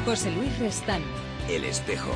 José Luis Restán. El Espejo.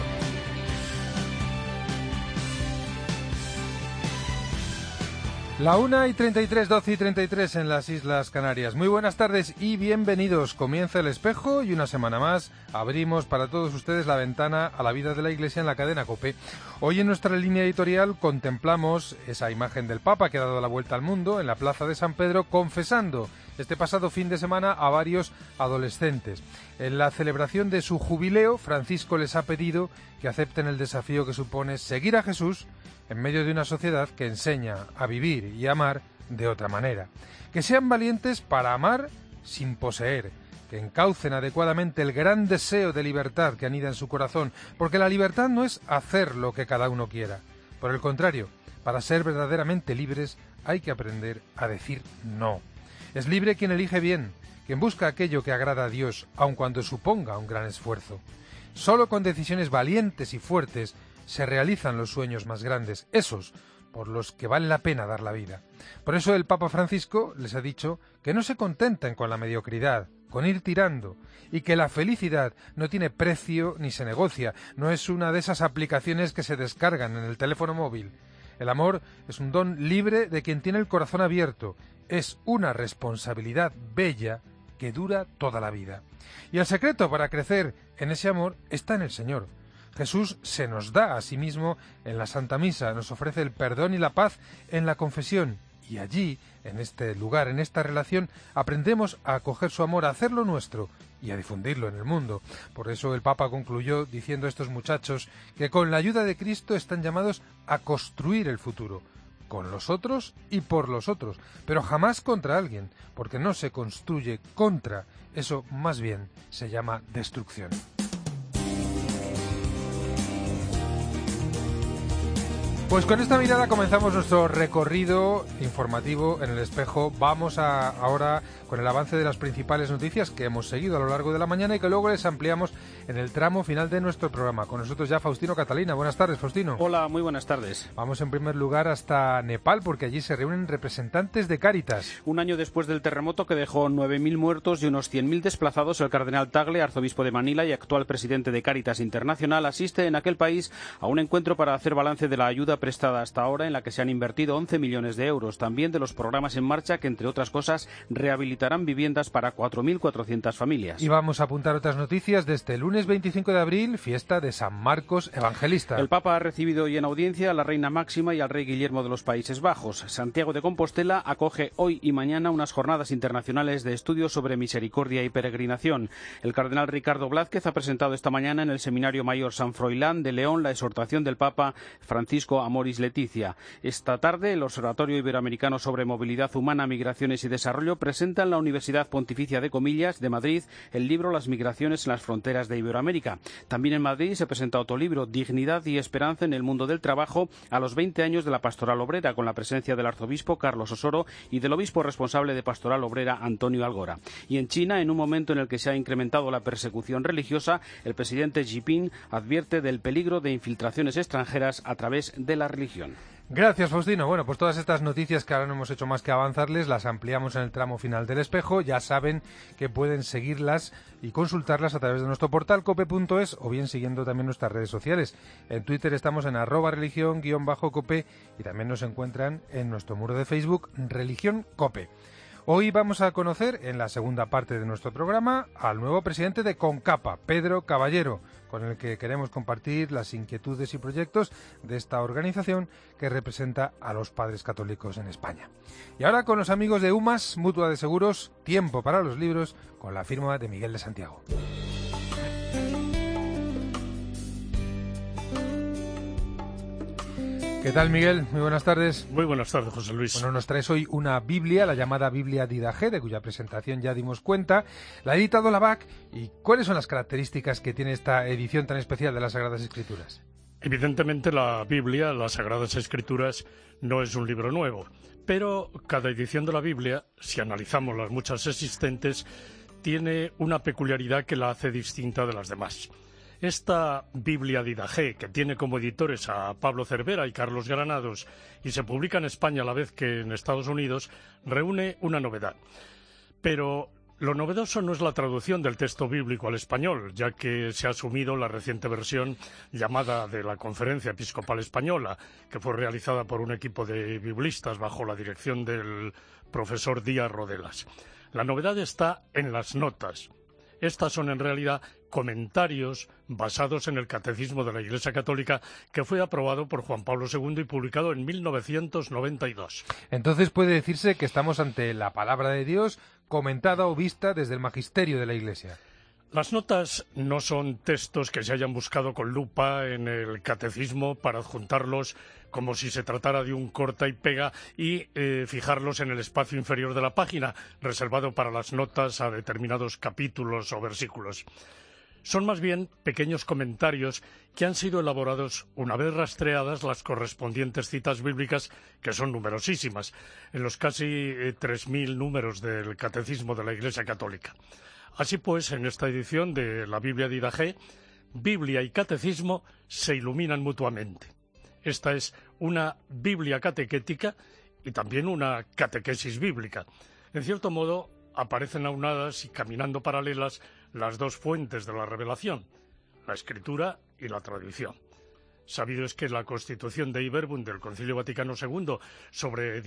La 1:33, 12:33 en las Islas Canarias. Muy buenas tardes y bienvenidos. Comienza El Espejo y una semana más abrimos para todos ustedes la ventana a la vida de la Iglesia en la cadena COPE. Hoy en nuestra línea editorial contemplamos esa imagen del Papa que ha dado la vuelta al mundo en la Plaza de San Pedro confesando este pasado fin de semana a varios adolescentes. En la celebración de su jubileo, Francisco les ha pedido que acepten el desafío que supone seguir a Jesús en medio de una sociedad que enseña a vivir y amar de otra manera. Que sean valientes para amar sin poseer, que encaucen adecuadamente el gran deseo de libertad que anida en su corazón, porque la libertad no es hacer lo que cada uno quiera. Por el contrario, para ser verdaderamente libres hay que aprender a decir no. Es libre quien elige bien, quien busca aquello que agrada a Dios, aun cuando suponga un gran esfuerzo. Solo con decisiones valientes y fuertes se realizan los sueños más grandes, esos por los que vale la pena dar la vida. Por eso el Papa Francisco les ha dicho que no se contenten con la mediocridad, con ir tirando, y que la felicidad no tiene precio ni se negocia, no es una de esas aplicaciones que se descargan en el teléfono móvil. El amor es un don libre de quien tiene el corazón abierto, es una responsabilidad bella que dura toda la vida. Y el secreto para crecer en ese amor está en el Señor. Jesús se nos da a sí mismo en la Santa Misa, nos ofrece el perdón y la paz en la confesión, y allí, en este lugar, en esta relación, aprendemos a acoger su amor, a hacerlo nuestro y a difundirlo en el mundo. Por eso el Papa concluyó diciendo a estos muchachos que con la ayuda de Cristo están llamados a construir el futuro, con los otros y por los otros, pero jamás contra alguien, porque no se construye contra, eso más bien se llama destrucción. Pues con esta mirada comenzamos nuestro recorrido informativo en El Espejo. Vamos ahora con el avance de las principales noticias que hemos seguido a lo largo de la mañana y que luego les ampliamos en el tramo final de nuestro programa. Con nosotros ya Faustino Catalina. Buenas tardes, Faustino. Hola, muy buenas tardes. Vamos en primer lugar hasta Nepal porque allí se reúnen representantes de Cáritas. Un año después del terremoto que dejó 9.000 muertos y unos 100.000 desplazados, el cardenal Tagle, arzobispo de Manila y actual presidente de Cáritas Internacional, asiste en aquel país a un encuentro para hacer balance de la ayuda prestada hasta ahora, en la que se han invertido 11 millones de euros, también de los programas en marcha que, entre otras cosas, rehabilitarán viviendas para 4.400 familias. Y vamos a apuntar otras noticias de este lunes 25 de abril, fiesta de San Marcos Evangelista. El Papa ha recibido hoy en audiencia a la Reina Máxima y al Rey Guillermo de los Países Bajos. Santiago de Compostela acoge hoy y mañana unas jornadas internacionales de estudios sobre misericordia y peregrinación. El cardenal Ricardo Blázquez ha presentado esta mañana en el Seminario Mayor San Froilán de León la exhortación del Papa Francisco Amoris Leticia. Esta tarde, el Observatorio Iberoamericano sobre Movilidad Humana, Migraciones y Desarrollo presenta en la Universidad Pontificia de Comillas de Madrid el libro Las migraciones en las fronteras de Iberoamérica. También en Madrid se presenta otro libro, Dignidad y Esperanza en el mundo del trabajo, a los 20 años de la Pastoral Obrera, con la presencia del arzobispo Carlos Osoro y del obispo responsable de Pastoral Obrera, Antonio Algora. Y en China, en un momento en el que se ha incrementado la persecución religiosa, el presidente Xi Jinping advierte del peligro de infiltraciones extranjeras a través de la religión. Gracias, Faustino. Bueno, pues todas estas noticias que ahora no hemos hecho más que avanzarles, las ampliamos en el tramo final del Espejo. Ya saben que pueden seguirlas y consultarlas a través de nuestro portal cope.es o bien siguiendo también nuestras redes sociales. En Twitter estamos en @religión_cope y también nos encuentran en nuestro muro de Facebook Religión Cope. Hoy vamos a conocer, en la segunda parte de nuestro programa, al nuevo presidente de CONCAPA, Pedro Caballero, con el que queremos compartir las inquietudes y proyectos de esta organización que representa a los padres católicos en España. Y ahora con los amigos de UMAS, Mutua de Seguros, Tiempo para los Libros, con la firma de Miguel de Santiago. ¿Qué tal, Miguel? Muy buenas tardes. Muy buenas tardes, José Luis. Bueno, nos traes hoy una Biblia, la llamada Biblia Didache, de cuya presentación ya dimos cuenta. La ha editado la BAC. ¿Y cuáles son las características que tiene esta edición tan especial de las Sagradas Escrituras? Evidentemente la Biblia, las Sagradas Escrituras, no es un libro nuevo, pero cada edición de la Biblia, si analizamos las muchas existentes, tiene una peculiaridad que la hace distinta de las demás. Esta Biblia Didache, que tiene como editores a Pablo Cervera y Carlos Granados y se publica en España a la vez que en Estados Unidos, reúne una novedad. Pero Lo novedoso no es la traducción del texto bíblico al español, ya que se ha asumido la reciente versión llamada de la Conferencia Episcopal Española, que fue realizada por un equipo de biblistas bajo la dirección del profesor Díaz Rodelas. La novedad está en las notas. Estas son en realidad comentarios basados en el Catecismo de la Iglesia Católica, que fue aprobado por Juan Pablo II y publicado en 1992. Entonces puede decirse que estamos ante la palabra de Dios comentada o vista desde el magisterio de la Iglesia. Las notas no son textos que se hayan buscado con lupa en el catecismo para adjuntarlos como si se tratara de un corta y pega y fijarlos en el espacio inferior de la página, reservado para las notas a determinados capítulos o versículos. Son más bien pequeños comentarios que han sido elaborados una vez rastreadas las correspondientes citas bíblicas, que son numerosísimas, en los casi 3.000 números del Catecismo de la Iglesia Católica. Así pues, en esta edición de la Biblia Didache, Biblia y Catecismo se iluminan mutuamente. Esta es una Biblia catequética y también una catequesis bíblica. En cierto modo, aparecen aunadas y caminando paralelas las dos fuentes de la revelación, la Escritura y la tradición. Sabido es que la Constitución de Verbum del Concilio Vaticano II sobre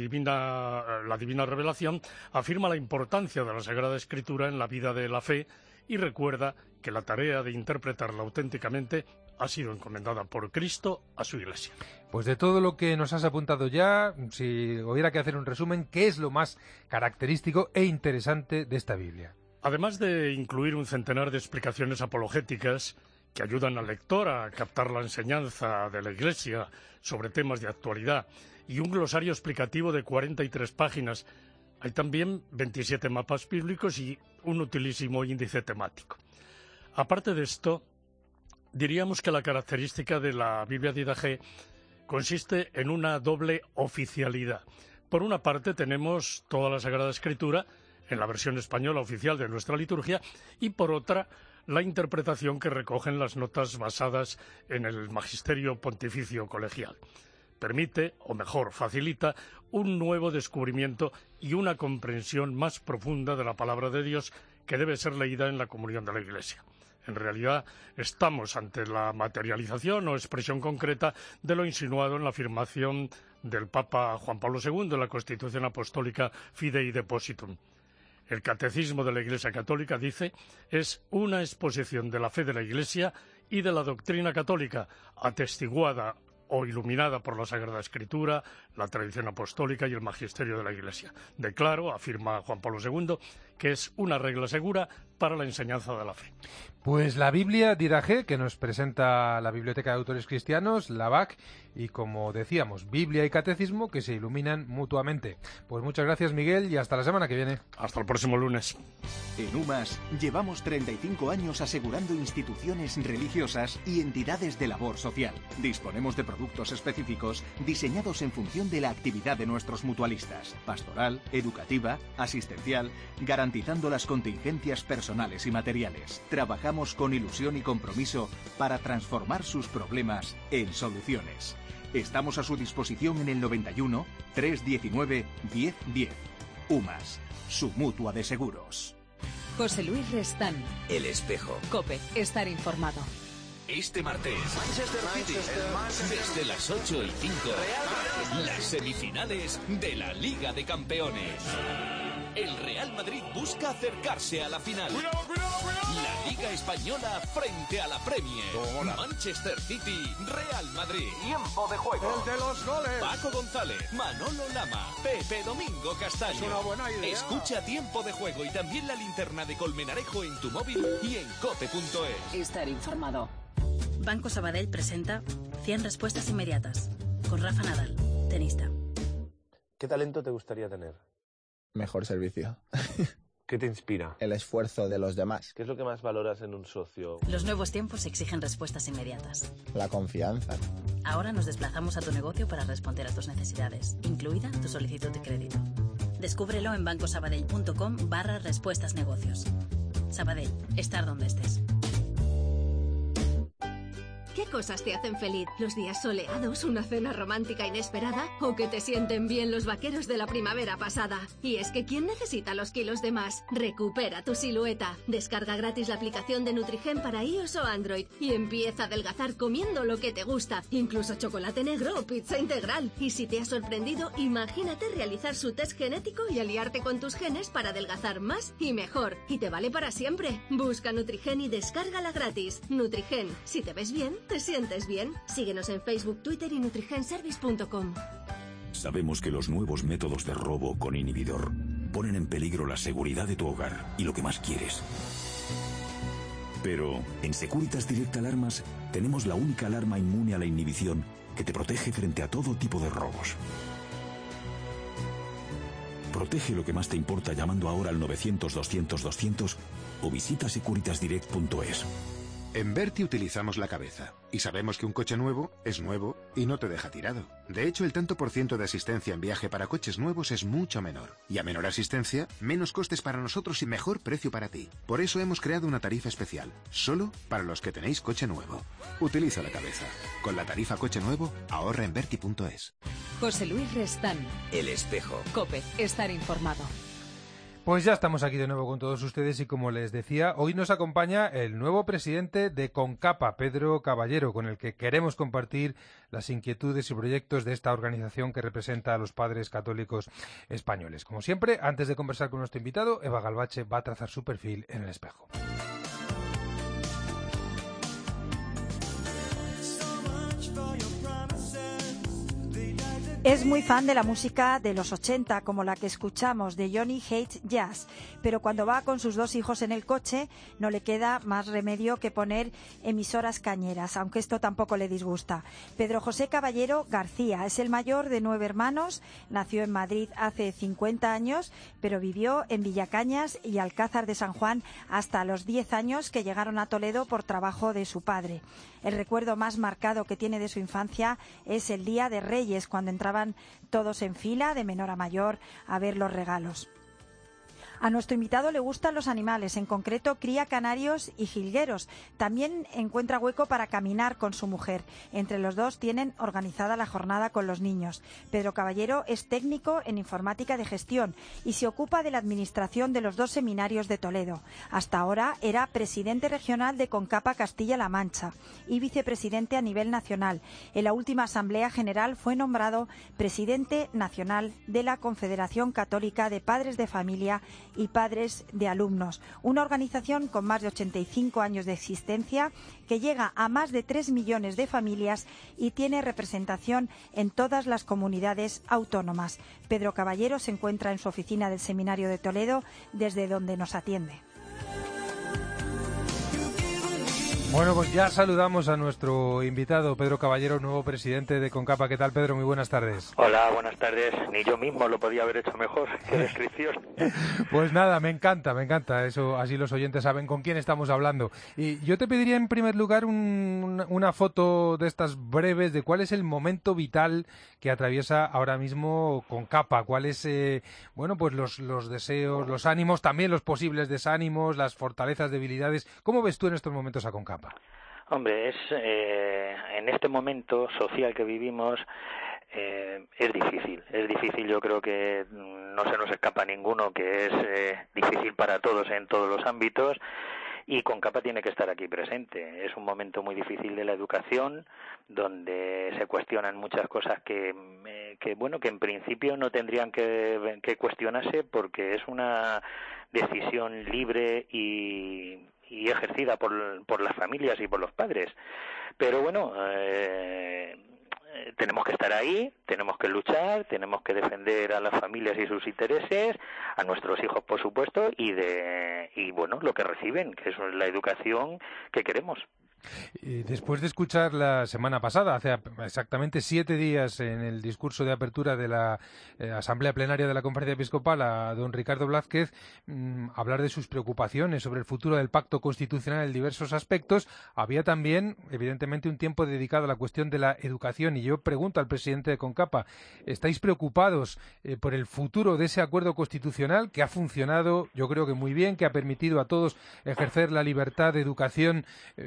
la divina revelación afirma la importancia de la Sagrada Escritura en la vida de la fe y recuerda que la tarea de interpretarla auténticamente ha sido encomendada por Cristo a su Iglesia. Pues de todo lo que nos has apuntado ya, si hubiera que hacer un resumen, ¿qué es lo más característico e interesante de esta Biblia? Además de incluir un centenar de explicaciones apologéticas que ayudan al lector a captar la enseñanza de la Iglesia sobre temas de actualidad, y un glosario explicativo de 43 páginas, hay también 27 mapas bíblicos y un utilísimo índice temático. Aparte de esto, diríamos que la característica de la Biblia Didache consiste en una doble oficialidad. Por una parte tenemos toda la Sagrada Escritura en la versión española oficial de nuestra liturgia, y por otra la interpretación que recogen las notas basadas en el magisterio pontificio colegial. Permite, o mejor, facilita, un nuevo descubrimiento y una comprensión más profunda de la palabra de Dios que debe ser leída en la comunión de la Iglesia. En realidad, estamos ante la materialización o expresión concreta de lo insinuado en la afirmación del Papa Juan Pablo II en la Constitución Apostólica Fidei Depositum. El Catecismo de la Iglesia Católica, dice, es una exposición de la fe de la Iglesia y de la doctrina católica, atestiguada o iluminada por la Sagrada Escritura, la tradición apostólica y el magisterio de la Iglesia. Declaro, afirma Juan Pablo II, que es una regla segura para la enseñanza de la fe. Pues la Biblia Didache, que nos presenta la Biblioteca de Autores Cristianos, la BAC, y como decíamos, Biblia y Catecismo que se iluminan mutuamente. Pues muchas gracias, Miguel, y hasta la semana que viene. Hasta el próximo lunes. En UMAS llevamos 35 años asegurando instituciones religiosas y entidades de labor social. Disponemos de productos específicos diseñados en función de la actividad de nuestros mutualistas, pastoral, educativa, asistencial, garantizando las contingencias personales y materiales. Trabajamos con ilusión y compromiso para transformar sus problemas en soluciones. Estamos a su disposición en el 91 319 1010. UMAS, su mutua de seguros. José Luis Restán. El Espejo. COPE. Estar informado. Este martes, desde las 8:05, las semifinales de la Liga de Campeones. El Real Madrid busca acercarse a la final. La Liga Española frente a la Premier. Manchester City, Real Madrid. Tiempo de juego. El de los goles. Paco González, Manolo Lama, Pepe Domingo Castaño. Es una buena idea. Escucha Tiempo de Juego y también la linterna de Colmenarejo en tu móvil y en cope.es. Estar informado. Banco Sabadell presenta 100 respuestas inmediatas con Rafa Nadal, tenista. ¿Qué talento te gustaría tener? Mejor servicio. ¿Qué te inspira? El esfuerzo de los demás. ¿Qué es lo que más valoras en un socio? Los nuevos tiempos exigen respuestas inmediatas. La confianza. Ahora nos desplazamos a tu negocio para responder a tus necesidades, incluida tu solicitud de crédito. Descúbrelo en bancosabadell.com/respuestasnegocios. Sabadell, estar donde estés. ¿Qué cosas te hacen feliz? ¿Los días soleados, una cena romántica inesperada o que te sienten bien los vaqueros de la primavera pasada? Y es que ¿quién necesita los kilos de más? Recupera tu silueta. Descarga gratis la aplicación de Nutrigen para iOS o Android y empieza a adelgazar comiendo lo que te gusta, incluso chocolate negro o pizza integral. Y si te ha sorprendido, imagínate realizar su test genético y aliarte con tus genes para adelgazar más y mejor. Y te vale para siempre. Busca Nutrigen y descárgala gratis. Nutrigen, si te ves bien, te sientes bien. Síguenos en Facebook, Twitter y nutrigenservice.com. Sabemos que los nuevos métodos de robo con inhibidor ponen en peligro la seguridad de tu hogar y lo que más quieres. Pero en Securitas Direct Alarmas tenemos la única alarma inmune a la inhibición que te protege frente a todo tipo de robos. Protege lo que más te importa llamando ahora al 900-200-200 o visita securitasdirect.es. En Berti utilizamos la cabeza y sabemos que un coche nuevo es nuevo y no te deja tirado. De hecho, el tanto por ciento de asistencia en viaje para coches nuevos es mucho menor. Y a menor asistencia, menos costes para nosotros y mejor precio para ti. Por eso hemos creado una tarifa especial, solo para los que tenéis coche nuevo. Utiliza la cabeza. Con la tarifa coche nuevo, ahorra en Berti.es. José Luis Restán. El Espejo. COPE. Estar informado. Pues ya estamos aquí de nuevo con todos ustedes y como les decía, hoy nos acompaña el nuevo presidente de CONCAPA, Pedro Caballero, con el que queremos compartir las inquietudes y proyectos de esta organización que representa a los padres católicos españoles. Como siempre, antes de conversar con nuestro invitado, Eva Galvache va a trazar su perfil en El Espejo. Es muy fan de la música de los 80, como la que escuchamos de Johnny Hates Jazz, pero cuando va con sus 2 hijos en el coche no le queda más remedio que poner emisoras cañeras, aunque esto tampoco le disgusta. Pedro José Caballero García es el mayor de 9 hermanos, nació en Madrid hace 50 años, pero vivió en Villacañas y Alcázar de San Juan hasta los 10 años que llegaron a Toledo por trabajo de su padre. El recuerdo más marcado que tiene de su infancia es el Día de Reyes, cuando entraban todos en fila, de menor a mayor, a ver los regalos. A nuestro invitado le gustan los animales, en concreto cría canarios y jilgueros. También encuentra hueco para caminar con su mujer. Entre los dos tienen organizada la jornada con los niños. Pedro Caballero es técnico en informática de gestión y se ocupa de la administración de los 2 seminarios de Toledo. Hasta ahora era presidente regional de CONCAPA Castilla-La Mancha y vicepresidente a nivel nacional. En la última Asamblea General fue nombrado presidente nacional de la Confederación Católica de Padres de Familia y Padres de Alumnos, una organización con más de 85 años de existencia que llega a más de 3 millones de familias y tiene representación en todas las comunidades autónomas. Pedro Caballero se encuentra en su oficina del Seminario de Toledo, desde donde nos atiende. Bueno, pues ya saludamos a nuestro invitado, Pedro Caballero, nuevo presidente de CONCAPA. ¿Qué tal, Pedro? Muy buenas tardes. Hola, buenas tardes. Ni yo mismo lo podía haber hecho mejor. ¡Qué descripción! Pues nada, me encanta. Eso, así los oyentes saben con quién estamos hablando. Y yo te pediría, en primer lugar, una foto de estas breves de cuál es el momento vital que atraviesa ahora mismo CONCAPA. ¿Cuáles, pues los deseos, los ánimos, también los posibles desánimos, las fortalezas, debilidades? ¿Cómo ves tú en estos momentos a CONCAPA? Hombre, en este momento social que vivimos es difícil. Es difícil, yo creo que no se nos escapa ninguno, que es difícil para todos en todos los ámbitos, y CONCAPA tiene que estar aquí presente. Es un momento muy difícil de la educación, donde se cuestionan muchas cosas que en principio no tendrían que cuestionarse, porque es una decisión libre y ejercida por las familias y por los padres. Pero bueno, tenemos que estar ahí, tenemos que luchar, tenemos que defender a las familias y sus intereses, a nuestros hijos, por supuesto, y lo que reciben, que es la educación que queremos. Después de escuchar la semana pasada, hace exactamente 7 días, en el discurso de apertura de la Asamblea Plenaria de la Conferencia Episcopal, a don Ricardo Blázquez, hablar de sus preocupaciones sobre el futuro del pacto constitucional en diversos aspectos, había también, evidentemente, un tiempo dedicado a la cuestión de la educación. Y yo pregunto al presidente de CONCAPA, ¿estáis preocupados por el futuro de ese acuerdo constitucional que ha funcionado, yo creo que muy bien, que ha permitido a todos ejercer la libertad de educación,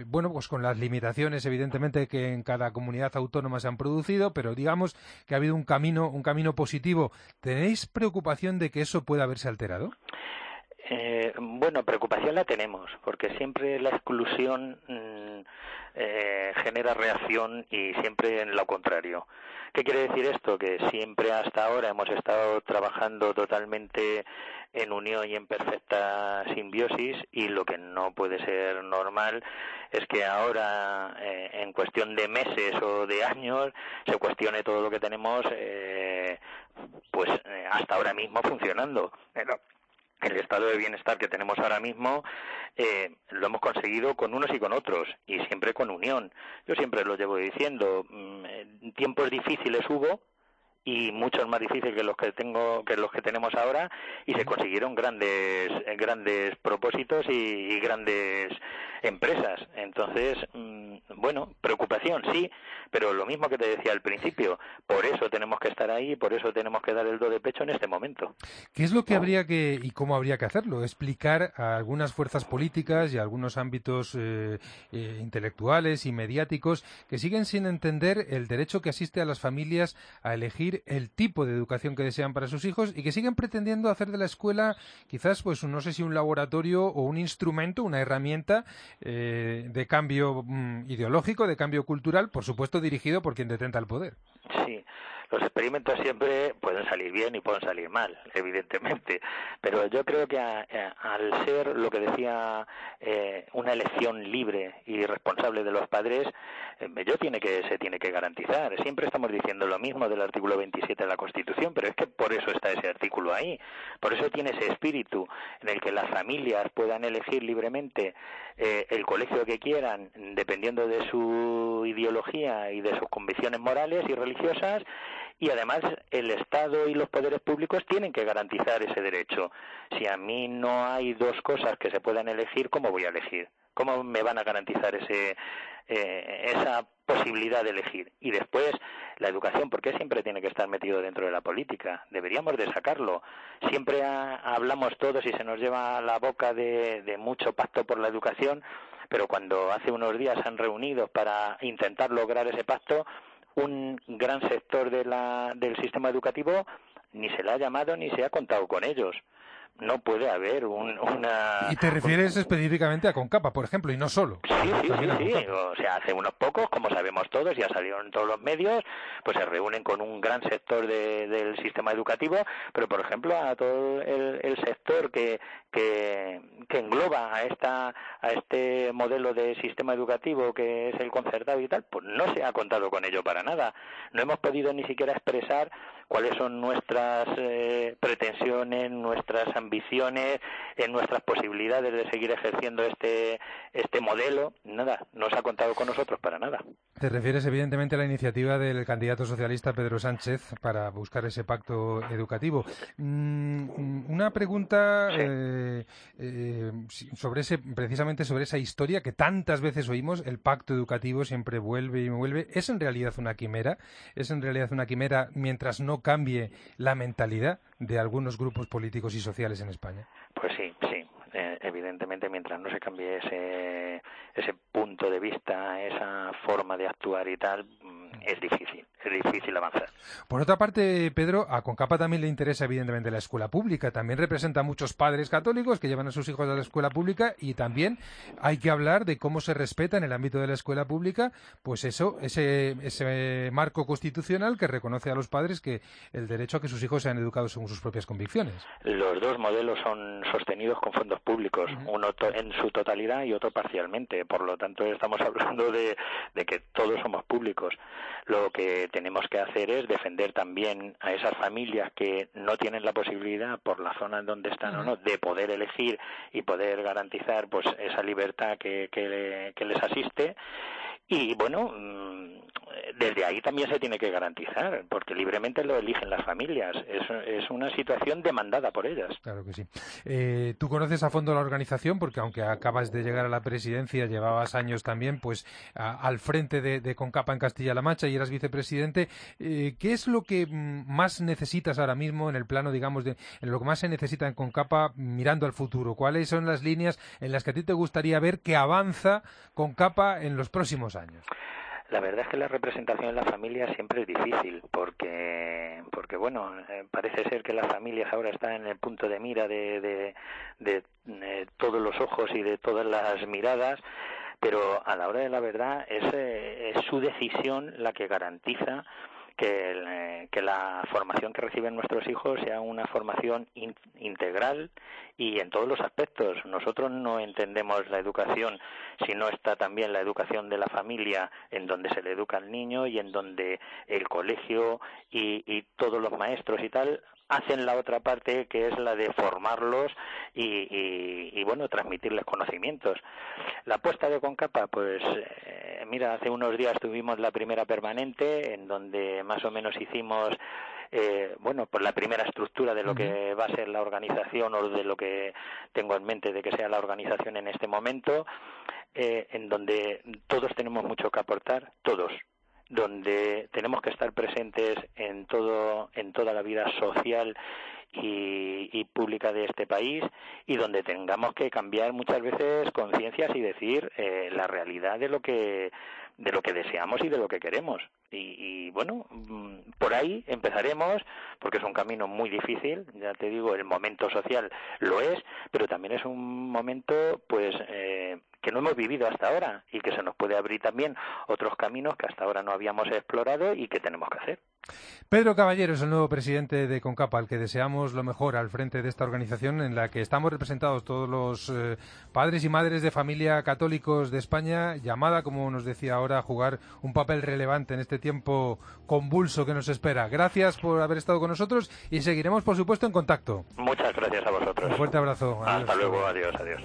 digamos, con las limitaciones, evidentemente, que en cada comunidad autónoma se han producido, pero digamos que ha habido un camino positivo. ¿Tenéis preocupación de que eso pueda haberse alterado? Bueno, preocupación la tenemos, porque siempre la exclusión genera reacción y siempre en lo contrario. ¿Qué quiere decir esto? Que siempre hasta ahora hemos estado trabajando totalmente en unión y en perfecta simbiosis, y lo que no puede ser normal es que ahora, en cuestión de meses o de años, se cuestione todo lo que tenemos, hasta ahora mismo funcionando. El estado de bienestar que tenemos ahora mismo lo hemos conseguido con unos y con otros, y siempre con unión. Yo siempre lo llevo diciendo, tiempos difíciles hubo, y muchos más difíciles que los que tenemos ahora, y se consiguieron grandes propósitos y grandes empresas. Entonces, preocupación sí, pero lo mismo que te decía al principio, por eso tenemos que estar ahí, por eso tenemos que dar el do de pecho en este momento. ¿Qué es lo que habría que, y cómo habría que hacerlo? Explicar a algunas fuerzas políticas y a algunos ámbitos intelectuales y mediáticos que siguen sin entender el derecho que asiste a las familias a elegir el tipo de educación que desean para sus hijos, y que siguen pretendiendo hacer de la escuela quizás, pues no sé si un laboratorio o un instrumento, una herramienta de cambio ideológico, de cambio cultural, por supuesto dirigido por quien detenta el poder. Sí, los experimentos siempre pueden salir bien y pueden salir mal, evidentemente, pero yo creo que al ser, lo que decía, una elección libre y responsable de los padres, se tiene que garantizar. Siempre estamos diciendo lo mismo del artículo 27 de la Constitución, pero es que por eso está ese artículo ahí, por eso tiene ese espíritu en el que las familias puedan elegir libremente el colegio que quieran, dependiendo de su ideología y de sus convicciones morales y religiosas, y además el Estado y los poderes públicos tienen que garantizar ese derecho. Si a mí no hay dos cosas que se puedan elegir, ¿cómo voy a elegir? ¿Cómo me van a garantizar esa posibilidad de elegir? Y después, la educación, ¿por qué siempre tiene que estar metido dentro de la política? Deberíamos de sacarlo. Siempre hablamos todos y se nos lleva a la boca de mucho pacto por la educación, pero cuando hace unos días se han reunido para intentar lograr ese pacto, un gran sector del sistema educativo ni se le ha llamado ni se ha contado con ellos. No puede haber una... ¿Y te refieres específicamente a Concapa, por ejemplo, y no solo? Sí. O sea, hace unos pocos, como sabemos todos, ya salieron en todos los medios, pues se reúnen con un gran sector del sistema educativo, pero por ejemplo a todo el sector que engloba a este modelo de sistema educativo que es el concertado y tal, pues no se ha contado con ello para nada. No hemos podido ni siquiera expresar cuáles son nuestras pretensiones, nuestras ambiciones, nuestras posibilidades de seguir ejerciendo este modelo. Nada, no se ha contado con nosotros para nada. Te refieres evidentemente a la iniciativa del candidato socialista Pedro Sánchez para buscar ese pacto educativo. Una pregunta precisamente sobre esa historia que tantas veces oímos, el pacto educativo siempre vuelve y vuelve. ¿Es en realidad una quimera? ¿Es en realidad una quimera mientras no cambie la mentalidad de algunos grupos políticos y sociales en España? Pues sí. Evidentemente, mientras no se cambie ese punto de vista, esa forma de actuar y tal, es difícil avanzar. Por otra parte, Pedro, a Concapa también le interesa evidentemente la escuela pública. También representa a muchos padres católicos que llevan a sus hijos a la escuela pública, y también hay que hablar de cómo se respeta en el ámbito de la escuela pública, pues ese marco constitucional que reconoce a los padres que el derecho a que sus hijos sean educados según sus propias convicciones. Los dos modelos son sostenidos con fondos públicos, uno en su totalidad y otro parcialmente. Por lo tanto, estamos hablando de que todos somos públicos. Lo que tenemos que hacer es defender también a esas familias que no tienen la posibilidad, por la zona en donde están o no, de poder elegir y poder garantizar pues esa libertad que les asiste. Y bueno, desde ahí también se tiene que garantizar, porque libremente lo eligen las familias. Es una situación demandada por ellas. Claro que sí. Tú conoces a fondo la organización, porque aunque acabas de llegar a la presidencia, llevabas años también pues al frente de CONCAPA en Castilla-La Mancha y eras vicepresidente. ¿Qué es lo que más necesitas ahora mismo en el plano, digamos, en lo que más se necesita en CONCAPA mirando al futuro? ¿Cuáles son las líneas en las que a ti te gustaría ver que avanza CONCAPA en los próximos años? La verdad es que la representación en la familia siempre es difícil, porque bueno, parece ser que las familias ahora están en el punto de mira de todos los ojos y de todas las miradas, pero a la hora de la verdad es su decisión la que garantiza que la formación que reciben nuestros hijos sea una formación integral y en todos los aspectos. Nosotros no entendemos la educación si no está también la educación de la familia, en donde se le educa al niño y en donde el colegio y todos los maestros y tal hacen la otra parte, que es la de formarlos y bueno, transmitirles conocimientos. La apuesta de CONCAPA, pues mira, hace unos días tuvimos la primera permanente, en donde más o menos hicimos pues la primera estructura de lo que va a ser la organización, o de lo que tengo en mente de que sea la organización en este momento, en donde todos tenemos mucho que aportar, todos, donde tenemos que estar presentes en toda la vida social y pública de este país, y donde tengamos que cambiar muchas veces conciencias y decir la realidad de lo que deseamos y de lo que queremos. Y bueno, por ahí empezaremos, porque es un camino muy difícil, ya te digo, el momento social lo es, pero también es un momento pues que no hemos vivido hasta ahora, y que se nos puede abrir también otros caminos que hasta ahora no habíamos explorado y que tenemos que hacer. Pedro Caballero es el nuevo presidente de CONCAPA, al que deseamos lo mejor al frente de esta organización, en la que estamos representados todos los padres y madres de familia católicos de España, llamada, como nos decía ahora, a jugar un papel relevante en este tiempo convulso que nos espera. Gracias por haber estado con nosotros y seguiremos, por supuesto, en contacto. Muchas gracias a vosotros. Un fuerte abrazo. Hasta luego, adiós, adiós.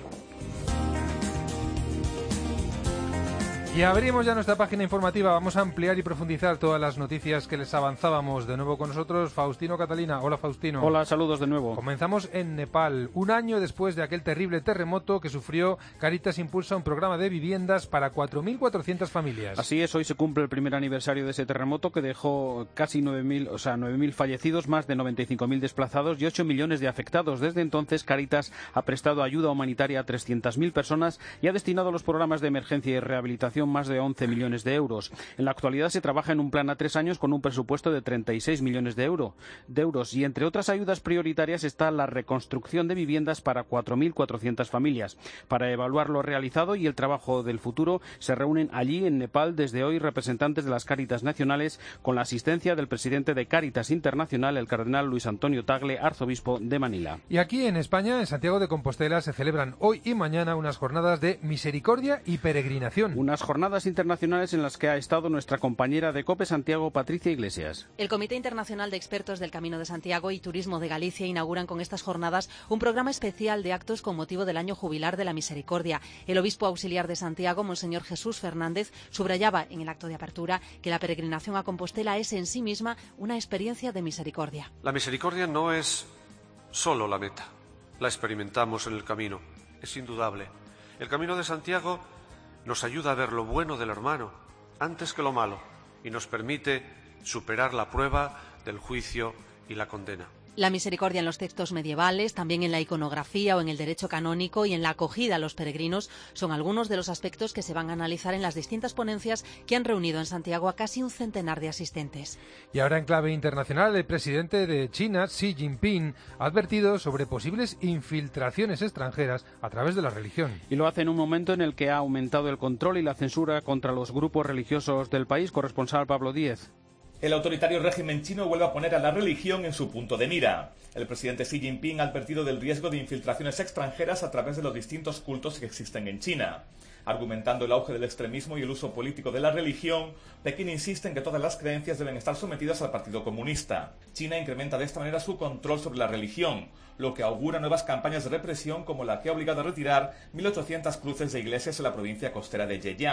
Y abrimos ya nuestra página informativa. Vamos a ampliar y profundizar todas las noticias que les avanzábamos. De nuevo con nosotros Faustino Catalina. Hola, Faustino. Hola, saludos de nuevo. Comenzamos en Nepal. Un año después de aquel terrible terremoto que sufrió, Cáritas impulsa un programa de viviendas para 4.400 familias. Así es, hoy se cumple el primer aniversario de ese terremoto que dejó casi 9.000 fallecidos, más de 95.000 desplazados y 8 millones de afectados. Desde entonces, Cáritas ha prestado ayuda humanitaria a 300.000 personas y ha destinado a los programas de emergencia y rehabilitación más de 11 millones de euros. En la actualidad se trabaja en un plan a 3 años con un presupuesto de 36 millones de euros y entre otras ayudas prioritarias está la reconstrucción de viviendas para 4.400 familias. Para evaluar lo realizado y el trabajo del futuro se reúnen allí en Nepal desde hoy representantes de las Cáritas nacionales con la asistencia del presidente de Cáritas Internacional, el cardenal Luis Antonio Tagle, arzobispo de Manila. Y aquí en España, en Santiago de Compostela, se celebran hoy y mañana unas jornadas de misericordia y peregrinación. Unas jornadas internacionales en las que ha estado nuestra compañera de COPE Santiago, Patricia Iglesias. El Comité Internacional de Expertos del Camino de Santiago y Turismo de Galicia inauguran con estas jornadas un programa especial de actos con motivo del año jubilar de la misericordia. El obispo auxiliar de Santiago, Monseñor Jesús Fernández, subrayaba en el acto de apertura que la peregrinación a Compostela es en sí misma una experiencia de misericordia. La misericordia no es solo la meta, la experimentamos en el camino, es indudable. El Camino de Santiago nos ayuda a ver lo bueno del hermano antes que lo malo y nos permite superar la prueba del juicio y la condena. La misericordia en los textos medievales, también en la iconografía o en el derecho canónico y en la acogida a los peregrinos son algunos de los aspectos que se van a analizar en las distintas ponencias que han reunido en Santiago a casi un centenar de asistentes. Y ahora en clave internacional, el presidente de China, Xi Jinping, ha advertido sobre posibles infiltraciones extranjeras a través de la religión. Y lo hace en un momento en el que ha aumentado el control y la censura contra los grupos religiosos del país. Corresponsal Pablo Díez. El autoritario régimen chino vuelve a poner a la religión en su punto de mira. El presidente Xi Jinping ha advertido del riesgo de infiltraciones extranjeras a través de los distintos cultos que existen en China. Argumentando el auge del extremismo y el uso político de la religión, Pekín insiste en que todas las creencias deben estar sometidas al Partido Comunista. China incrementa de esta manera su control sobre la religión, lo que augura nuevas campañas de represión como la que ha obligado a retirar 1.800 cruces de iglesias en la provincia costera de Zhejiang.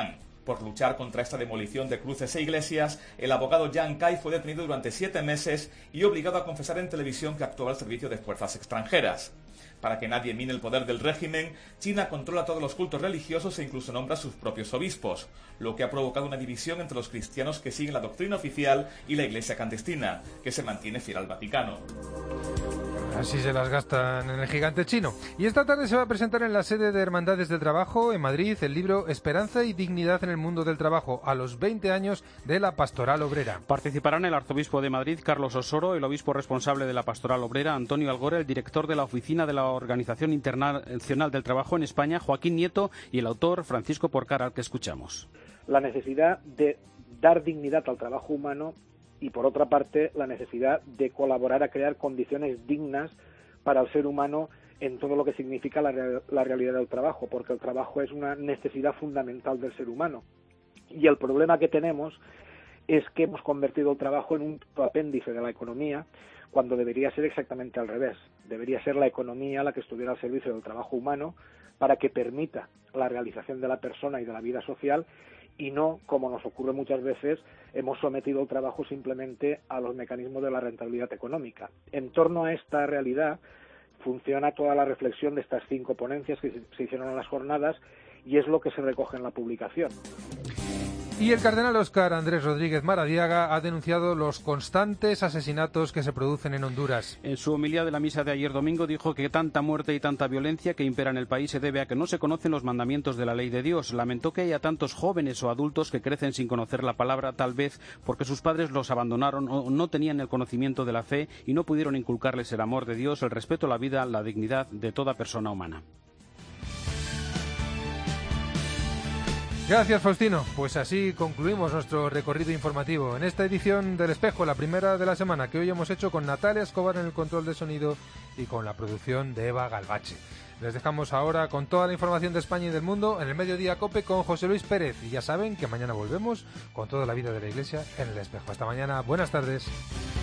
Por luchar contra esta demolición de cruces e iglesias, el abogado Yang Kai fue detenido durante 7 meses y obligado a confesar en televisión que actuaba al servicio de fuerzas extranjeras. Para que nadie mine el poder del régimen, China controla todos los cultos religiosos e incluso nombra a sus propios obispos, lo que ha provocado una división entre los cristianos que siguen la doctrina oficial y la iglesia clandestina, que se mantiene fiel al Vaticano. Así se las gastan en el gigante chino. Y esta tarde se va a presentar en la sede de Hermandades del Trabajo, en Madrid, el libro Esperanza y Dignidad en el Mundo del Trabajo, a los 20 años de la Pastoral Obrera. Participarán el arzobispo de Madrid, Carlos Osoro, el obispo responsable de la Pastoral Obrera, Antonio Algora, el director de la Oficina de la Organización Internacional del Trabajo en España, Joaquín Nieto, y el autor, Francisco Porcar, al que escuchamos. La necesidad de dar dignidad al trabajo humano y, por otra parte, la necesidad de colaborar a crear condiciones dignas para el ser humano en todo lo que significa la realidad del trabajo, porque el trabajo es una necesidad fundamental del ser humano. Y el problema que tenemos es que hemos convertido el trabajo en un apéndice de la economía, cuando debería ser exactamente al revés. Debería ser la economía la que estuviera al servicio del trabajo humano para que permita la realización de la persona y de la vida social, y no, como nos ocurre muchas veces, hemos sometido el trabajo simplemente a los mecanismos de la rentabilidad económica. En torno a esta realidad funciona toda la reflexión de estas 5 ponencias que se hicieron en las jornadas, y es lo que se recoge en la publicación. Y el cardenal Óscar Andrés Rodríguez Maradiaga ha denunciado los constantes asesinatos que se producen en Honduras. En su homilía de la misa de ayer domingo dijo que tanta muerte y tanta violencia que impera en el país se debe a que no se conocen los mandamientos de la ley de Dios. Lamentó que haya tantos jóvenes o adultos que crecen sin conocer la palabra, tal vez porque sus padres los abandonaron o no tenían el conocimiento de la fe y no pudieron inculcarles el amor de Dios, el respeto a la vida, la dignidad de toda persona humana. Gracias, Faustino. Pues así concluimos nuestro recorrido informativo en esta edición del Espejo, la primera de la semana, que hoy hemos hecho con Natalia Escobar en el control de sonido y con la producción de Eva Galvache. Les dejamos ahora con toda la información de España y del mundo en el Mediodía COPE con José Luis Pérez. Y ya saben que mañana volvemos con toda la vida de la Iglesia en el Espejo. Hasta mañana. Buenas tardes.